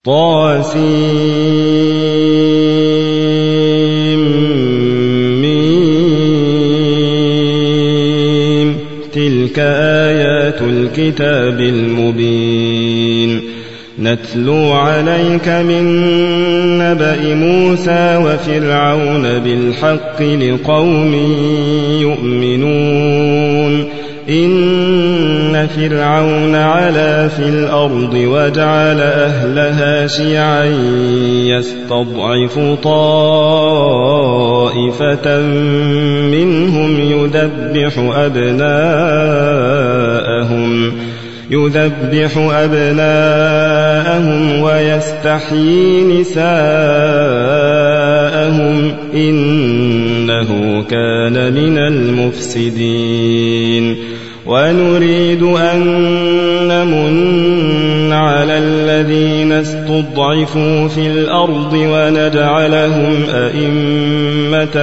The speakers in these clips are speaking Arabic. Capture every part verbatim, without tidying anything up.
طاسيم تلك آيات الكتاب المبين نتلو عليك من نبأ موسى وفرعون بالحق لقوم يؤمنون إن فرعون علا في الأرض وجعل أهلها شيعا يستضعف طائفة منهم يذبح أبناءهم يذبح أبناءهم ويستحيي نساءهم إنه كان من المفسدين ونريد أن نمن على الذين استضعفوا في الأرض ونجعلهم أئمة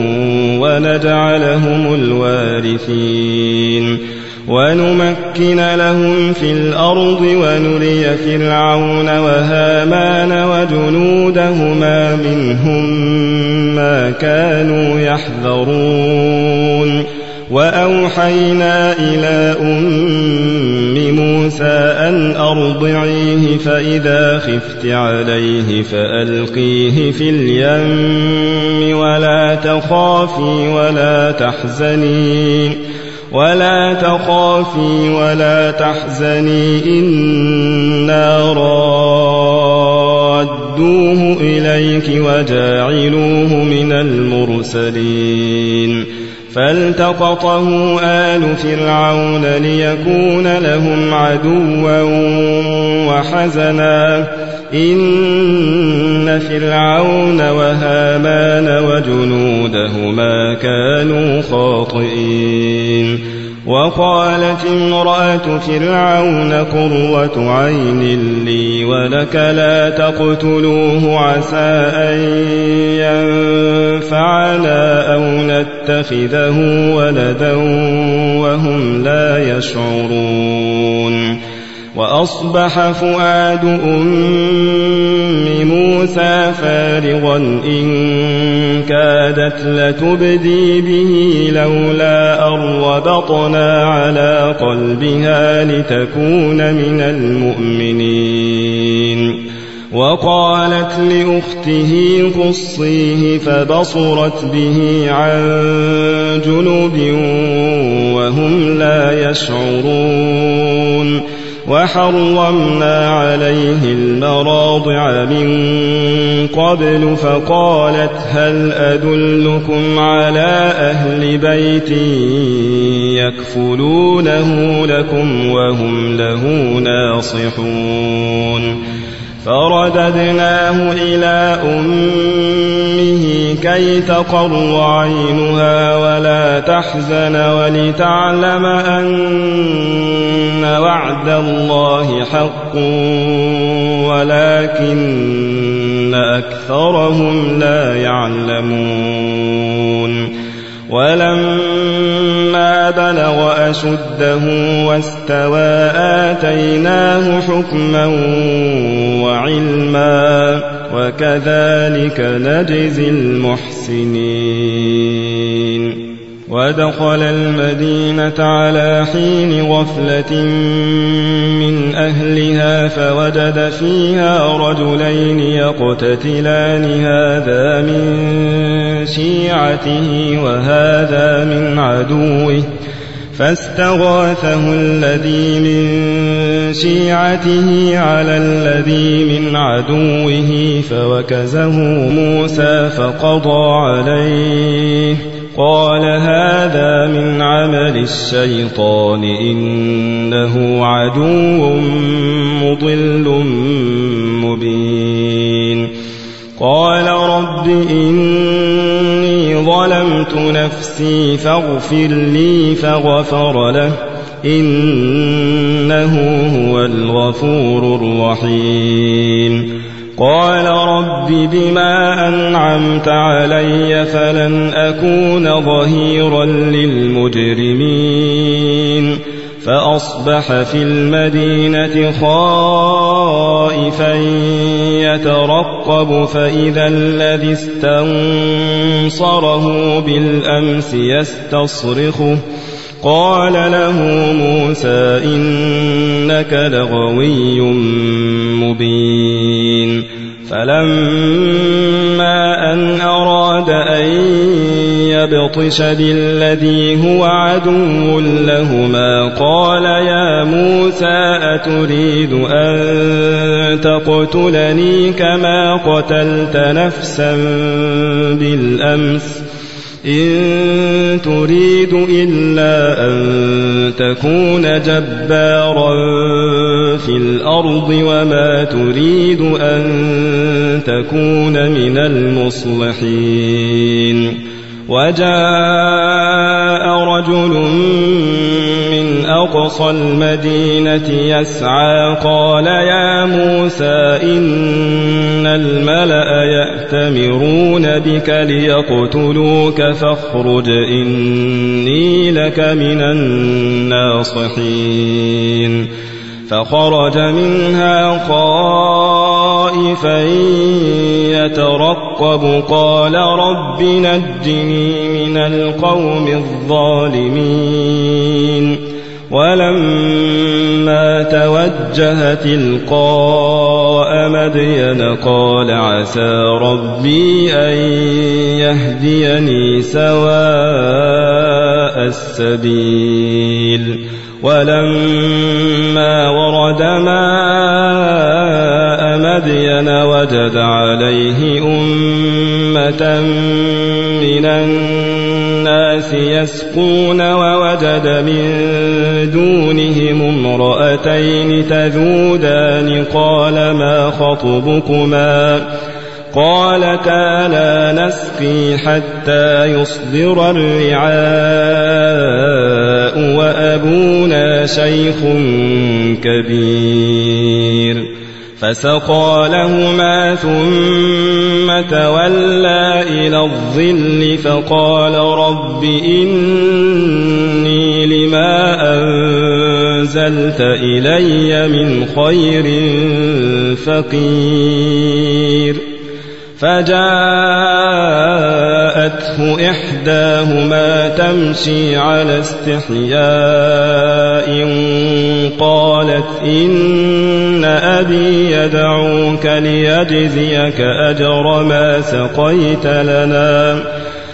ونجعلهم الوارثين ونمكن لهم في الأرض ونري فرعون وهامان وجنودهما منهم ما كانوا يحذرون وأوحينا إلى أم موسى أن أرضعيه فإذا خفت عليه فألقيه في اليم ولا تخافي ولا تحزني ولا تخافي ولا تحزني إنا رادوه إليك وجاعلوه من المرسلين فالتقطه آل فرعون ليكون لهم عدوا وحزنا إن فرعون وهامان وجنودهما كانوا خاطئين وقالت امرأة فرعون قرة عين لي ولك لا تقتلوه عسى أن ينفعنا أو نتخذه ولدا وهم لا يشعرون وأصبح فؤاد أم موسى فارغا إن كادت لتبدي به لولا أن ربطنا على قلبها لتكون من المؤمنين وقالت لأخته قصيه فبصرت به عن جنب وهم لا يشعرون وحرمنا عليه المراضع من قبل فقالت هل أدلكم على أهل بيت يكفلونه لكم وهم له ناصحون فرددناه إلى أمه كي تقر عينها ولا تحزن ولتعلم أن وعد الله حق ولكن أكثرهم لا يعلمون ولما بلغ أشده واستوى آتيناه حكما وعلما وكذلك نجزي المحسنين ودخل المدينة على حين غفلة من أهلها فوجد فيها رجلين يقتتلان هذا من شيعته وهذا من عدوه فاستغاثه الذي من شيعته على الذي من عدوه فوكزه موسى فقضى عليه قال هذا من عمل الشيطان إنه عدو مضل مبين قال رب إني ظلمت نفسي فاغفر لي فغفر له إنه هو الغفور الرحيم قال رب بما أنعمت علي فلن أكون ظهيرا للمجرمين فأصبح في المدينة خائفا يترقب فإذا الذي استنصره بالأمس يستصرخه قال له موسى إنك لغوي مبين فلما أن أراد أن يبطش بالذي هو عدو لهما قال يا موسى أتريد أن تقتلني كما قتلت نفسا بالأمس إن تريد إلا أن تكون جبارا في الأرض وما تريد أن تكون من المصلحين وجاء رجل من أقصى المدينة يسعى قال يا موسى إن الملأ يأتمرون بك ليقتلوك فاخرج إني لك من الناصحين فخرج منها خائفا يترقب قال رب نجني من القوم الظالمين ولما توجه تلقاء مدين قال عسى ربي أن يهديني سواء السبيل ولما ورد ماء مدين وجد عليه أمة من الناس يسقون ووجد من دونهم امرأتين تذودان قال ما خطبكما قالتا لا نسقي حتى يصدر الرعاء وأبونا شيخ كبير فسقى لهما ثم تولى إلى الظل فقال رب إني لما أنزلت إلي من خير فقير فجاءته إحداهما تمشي على استحياء قالت إن أبي يدعوك ليجزيك أجر ما سقيت لنا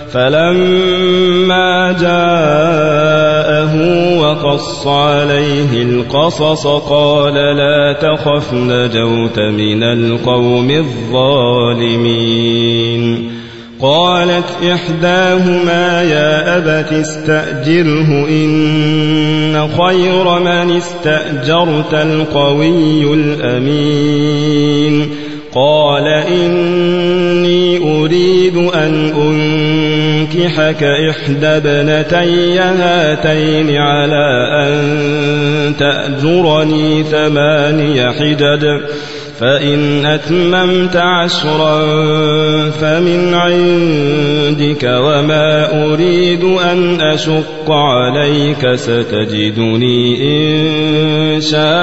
فلما جاءه وقص عليه القصص قال لا تخف نجوت من القوم الظالمين قالت إحداهما يا أبت استأجره إن خير من استأجرت القوي الأمين قال إني أريد أن أنكحك إحدى ابنتي هاتين على أن تأجرني ثماني حجج فإن أتممت عشرا فمن عندك وما أريد أن أشق عليك ستجدني إن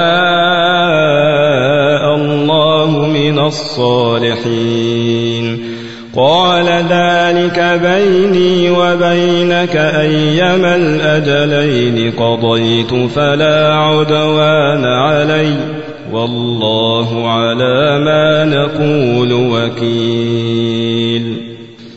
شاء الله من الصالحين قال ذلك بيني وبينك أيما الأجلين قضيت فلا عدوان علي والله على ما نقول وكيل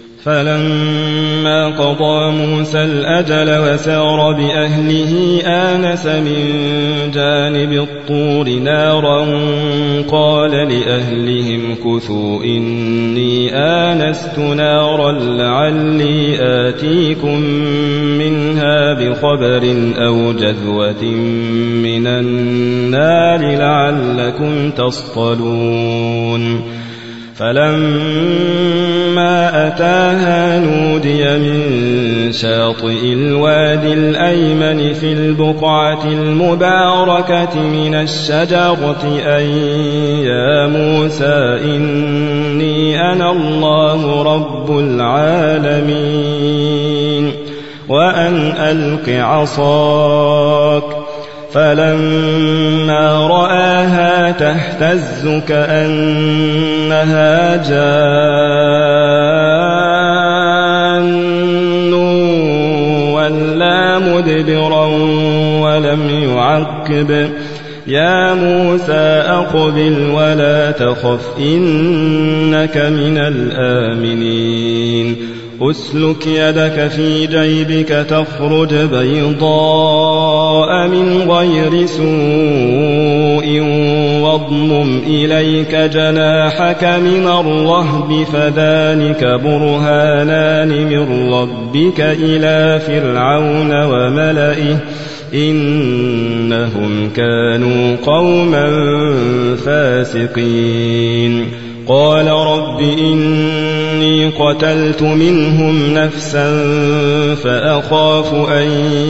فلما قضى موسى الأجل وسار بأهله آنس من جانب الطور نارا قال لأهلهم كثوا إني آنست نارا لعلي آتيكم منها بخبر أو جذوة من النار لعلكم تصطلون فلما أتاها نودي من شاطئ الوادي الأيمن في البقعة المباركة من الشجرة أن يا موسى إني أنا الله رب العالمين وأن ألق عصاك فلما رآها تهتز كأنها جان ولا مدبرا ولم يعقب يا موسى أقبل ولا تخف إنك من الآمنين أسلك يدك في جيبك تخرج بيضاء من غير سوء واضمم إليك جناحك من الرهب فذلك برهانان من ربك إلى فرعون وملئه إنهم كانوا قوما فاسقين قال رب إني قتلت منهم نفسا فأخاف أن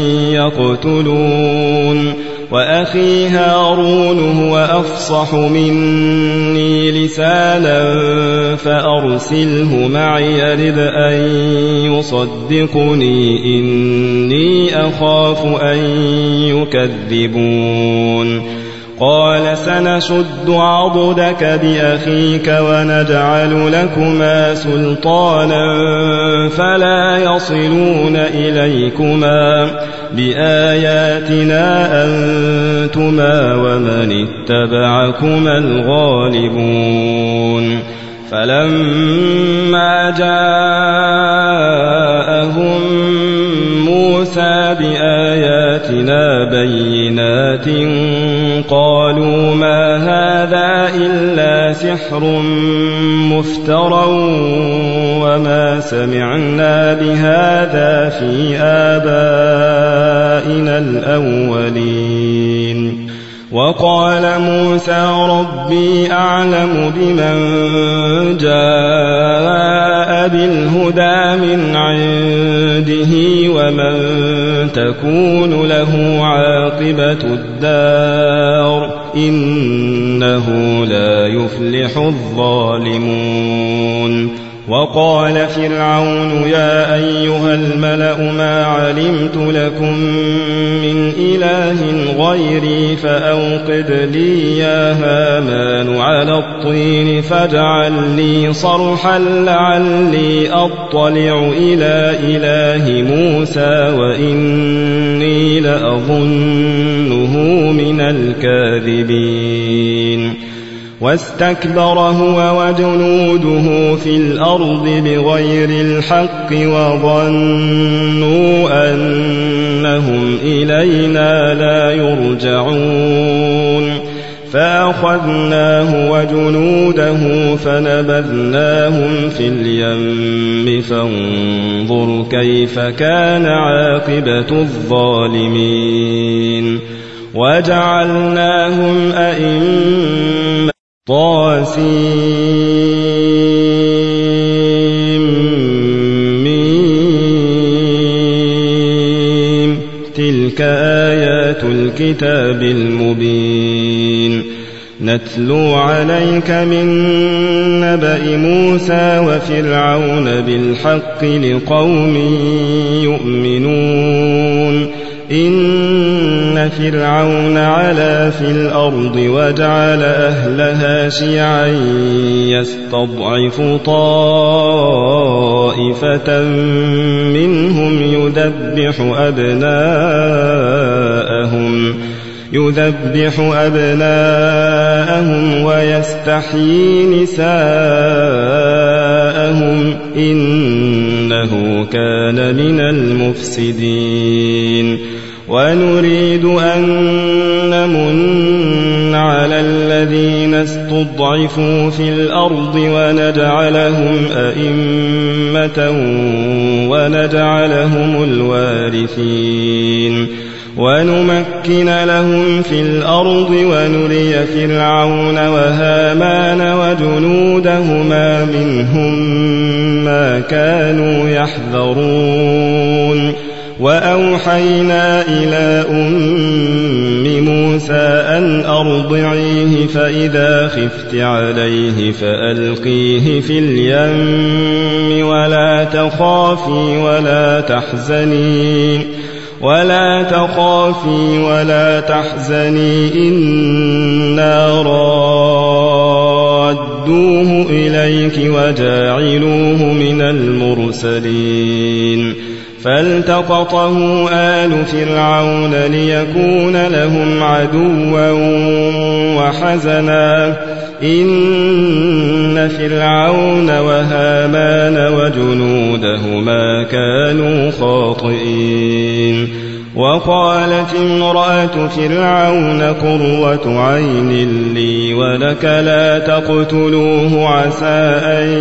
يقتلون وأخي هارون هو أفصح مني لسانا فأرسله معي يرد أن يصدقني إني أخاف أن يكذبون قال سنشد عضدك بأخيك ونجعل لكما سلطانا فلا يصلون إليكما بآياتنا أنتما ومن اتبعكما الغالبون فلما جاءهم موسى بآياتنا بينات قالوا ما هذا إلا سحر مفترى وما سمعنا بهذا في آبائنا الأولين وقال موسى ربي أعلم بمن جاء بالهدى من عنده ومن تكون له عاقبة الدار إنه لا يفلح الظالمون وقال فرعون يا أيها الملأ ما علمت لكم من إله غيري فأوقد لي يا هامان على الطين فاجعل لي صرحا لعلي أطلع إلى إله موسى وإني لأظنه من الكاذبين واستكبر هو وجنوده في الأرض بغير الحق وظنوا أنهم إلينا لا يرجعون فأخذناه وجنوده فنبذناهم في اليم فانظر كيف كان عاقبة الظالمين وجعلناهم أئمة طاسيم تلك آيات الكتاب المبين نتلو عليك من نبأ موسى وفرعون بالحق لقوم يؤمنون إن فرعون علا في الأرض وجعل أهلها شيعا يستضعف طائفة منهم يذبح أبناءهم يذبح أبناءهم ويستحيي نساءهم إنه كان من المفسدين ونريد أن نمن على الذين استضعفوا في الأرض ونجعلهم أئمة ونجعلهم الوارثين ونمكن لهم في الأرض ونري فرعون وهامان وجنودهما منهم ما كانوا يحذرون وأوحينا إلى أم موسى أن أرضعيه فإذا خفت عليه فألقيه في اليم ولا تخافي ولا تحزني ولا تخافي ولا تحزني إنا رادوه إليك وجاعلوه من المرسلين فالتقطه آل فرعون ليكون لهم عدوا وحزنا إن فرعون وهامان وجنودهما كانوا خاطئين وقالت امرأة فرعون قرة عين لي ولك لا تقتلوه عسى أن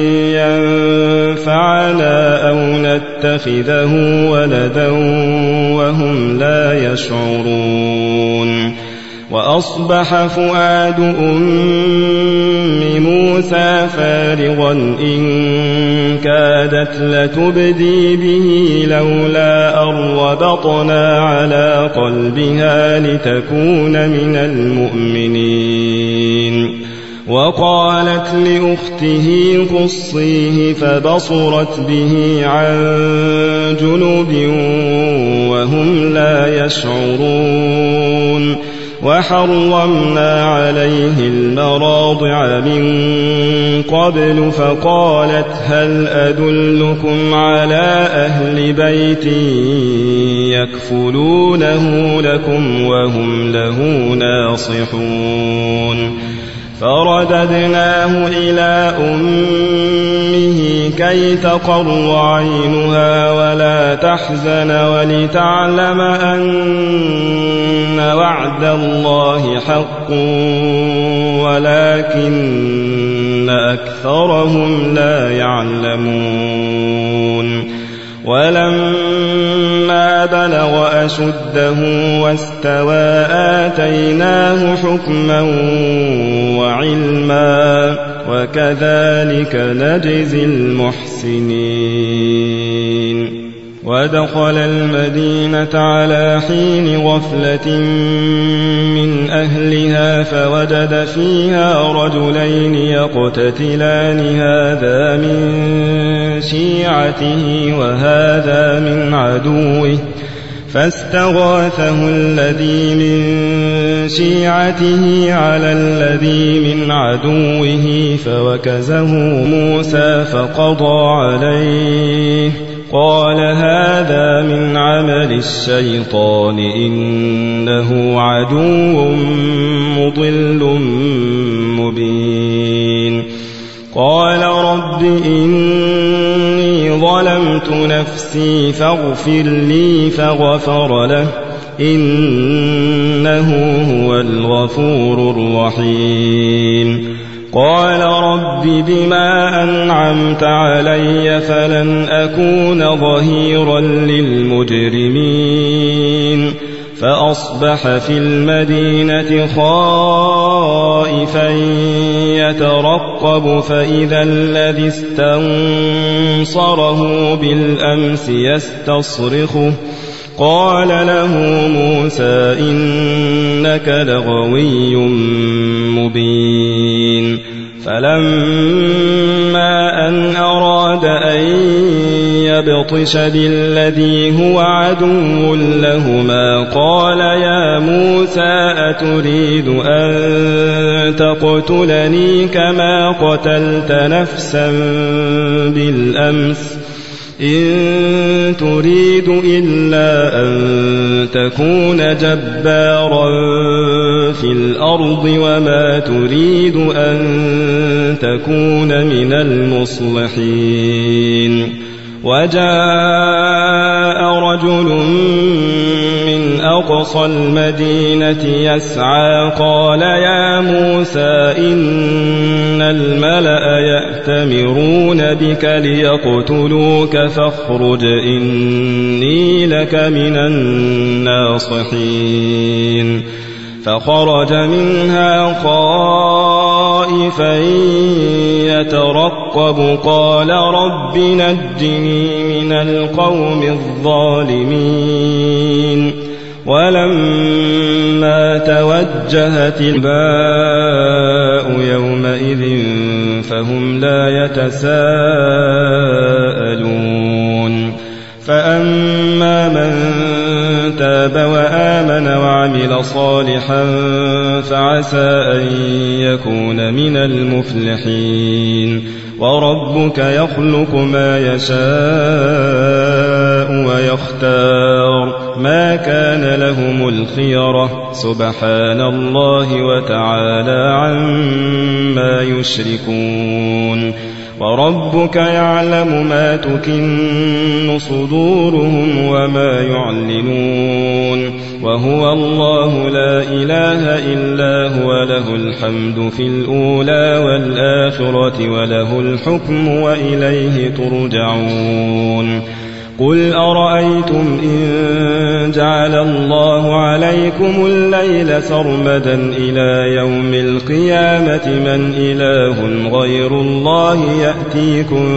ينفعنا أو نتخذه ولدا وهم لا يشعرون وأصبح فؤاد أم موسى فارغا إن كادت لتبدي به لولا أن ربطنا على قلبها لتكون من المؤمنين وقالت لأخته قصيه فبصرت به عن جنب وهم لا يشعرون وحرمنا عليه المراضع من قبل فقالت هل أدلكم على أهل بيت يكفلونه لكم وهم له ناصحون فرددناه إلى أمه كي تقر عينها ولا تحزن ولتعلم أن وعد الله حق ولكن أكثرهم لا يعلمون ولما بلغ أشده واستوى آتيناه حكما وعلما وكذلك نجزي المحسنين ودخل المدينة على حين غفلة من أهلها فوجد فيها رجلين يقتتلان هذا من شيعته وهذا من عدوه فاستغاثه الذي من شيعته على الذي من عدوه فوكزه موسى فقضى عليه قال هذا من عمل الشيطان إنه عدو مضل مبين قال رب إني ظلمت نفسي فاغفر لي فغفر له إنه هو الغفور الرحيم قال رب بما أنعمت علي فلن أكون ظهيرا للمجرمين فأصبح في المدينة خائفا يترقب فإذا الذي استنصره بالأمس يستصرخه قال له موسى إنك لغوي مبين فلما أن أراد أن يبطش بالذي هو عدو لهما قال يا موسى أتريد أن تقتلني كما قتلت نفسا بالأمس إن تريد إلا أن تكون جبارا في الأرض وما تريد أن تكون من المصلحين وجاء رجل من أقصى المدينة يسعى قال يا موسى إن الملأ يأتمرون بك ليقتلوك فاخرج إني لك من الناصحين فخرج منها خائفا يترقب قال رب نجني من القوم الظالمين ولما توجه الباء يومئذ فهم لا يتساءلون فأما من تاب وآمن وعمل صالحا فعسى أن يكون من المفلحين وربك يخلق ما يشاء ويختار ما كان لهم الخيرة سبحان الله وتعالى عما يشركون وربك يعلم ما تكن صدورهم وما يعلنون وهو الله لا إله إلا هو له الحمد في الأولى والآخرة وله الحكم وإليه ترجعون قل أرأيتم إن جعل الله عليكم الليل سرمدا إلى يوم القيامة من إله غير الله يأتيكم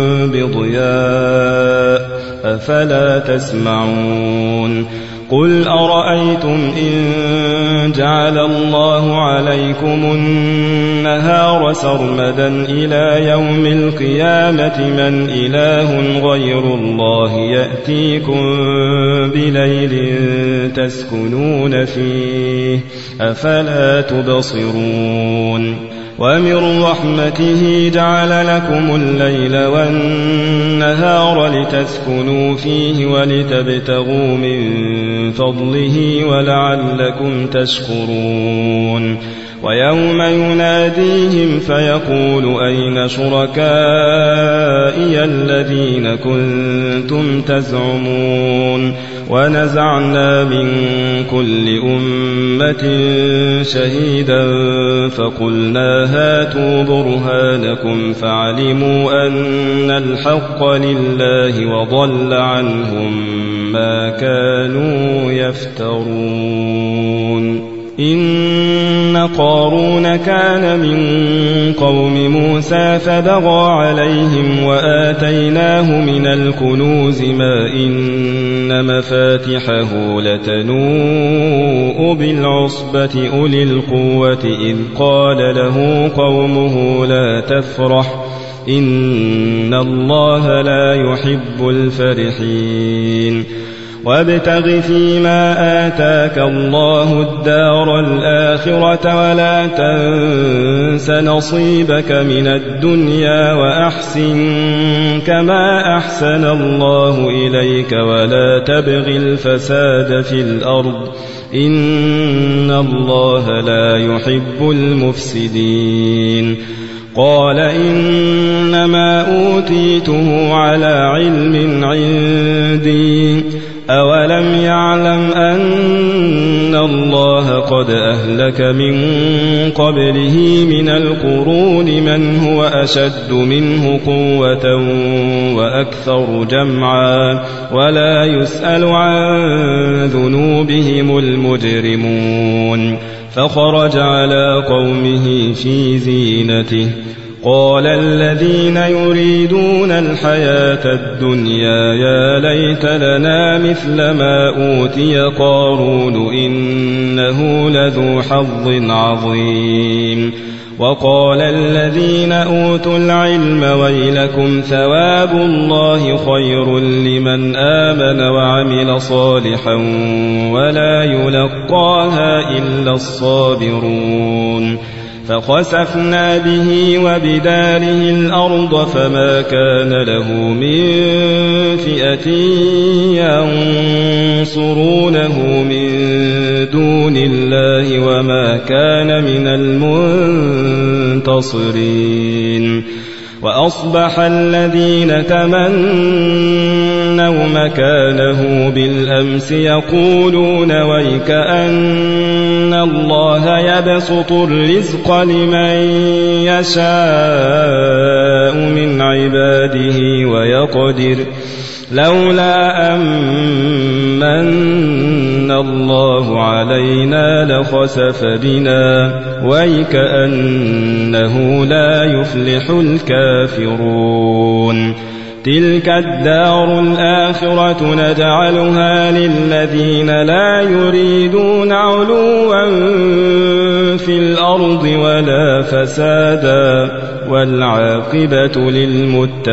بضياء أفلا تسمعون قل أرأيتم إن جعل الله عليكم النهار سرمدا إلى يوم القيامة من إله غير الله يأتيكم بليل تسكنون فيه أفلا تبصرون ومن رحمته جعل لكم الليل والنهار لتسكنوا فيه ولتبتغوا من فضله ولعلكم تشكرون ويوم يناديهم فيقول أين شركائي الذين كنتم تزعمون ونزعنا من كل أمة شهيدا فقلنا هاتوا برهانكم فعلموا أن الحق لله وضل عنهم ما كانوا يفترون إن قارون كان من قوم موسى فبغى عليهم وآتيناه من الكنوز ما إن مفاتحه لتنوء بالعصبة أولي القوة إذ قال له قومه لا تفرح إن الله لا يحب الفرحين وابتغ فيما آتاك الله الدار الآخرة ولا تنس نصيبك من الدنيا وأحسن كما أحسن الله إليك ولا تبغ الفساد في الأرض إن الله لا يحب المفسدين قال إنما أوتيته على علم عندي أولم يعلم أن الله قد أهلك من قبله من القرون من هو أشد منه قوة وأكثر جمعا ولا يسأل عن ذنوبهم المجرمون فخرج على قومه في زينته قال الذين يريدون الحياة الدنيا يا ليت لنا مثل ما أوتي قارون إنه لذو حظ عظيم وقال الذين أوتوا العلم ويلكم ثواب الله خير لمن آمن وعمل صالحا ولا يلقاها إلا الصابرون فخسفنا به وبداره الأرض فما كان له من فئة ينصرونه من دون الله وما كان من المنتصرين وأصبح الذين تمنوا مكانه بالأمس يقولون ويك أن الله يبسط الرزق لمن يشاء من عباده ويقدر لولا أمن الله علينا لخسف بنا ويكأنه لا يفلح الكافرون تلك الدار الآخرة نجعلها للذين لا يريدون علوا في الأرض ولا فسادا والعاقبة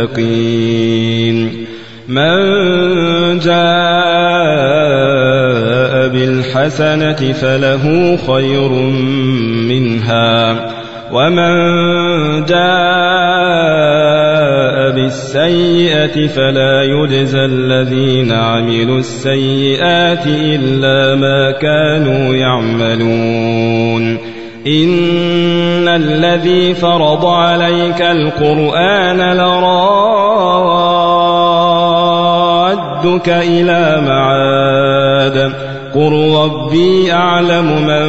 للمتقين من جاء بالحسنة فله خير منها ومن جاء بالسيئة فلا يجزى الذين عملوا السيئات إلا ما كانوا يعملون إن الذي فرض عليك القرآن لرادك إلى معاد قل ربي أعلم من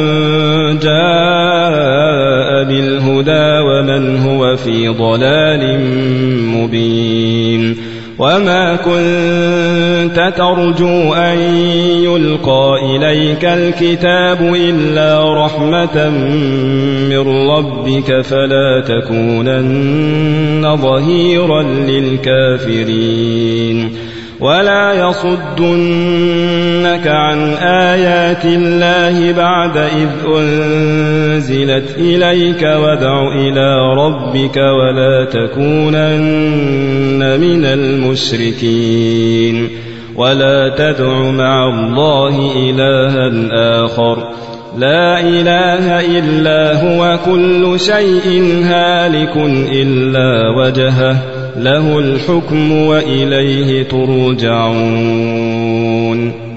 جاء بالهدى ومن هو في ضلال مبين وما كنت ترجو أن يلقى إليك الكتاب إلا رحمة من ربك فلا تكونن ظهيرا للكافرين ولا يصدنك عن آيات الله بعد إذ أنزلت إليك وادع إلى ربك ولا تكونن من المشركين ولا تدع مع الله إلها آخر لا إله إلا هو كل شيء هالك إلا وجهه له الحكم وإليه ترجعون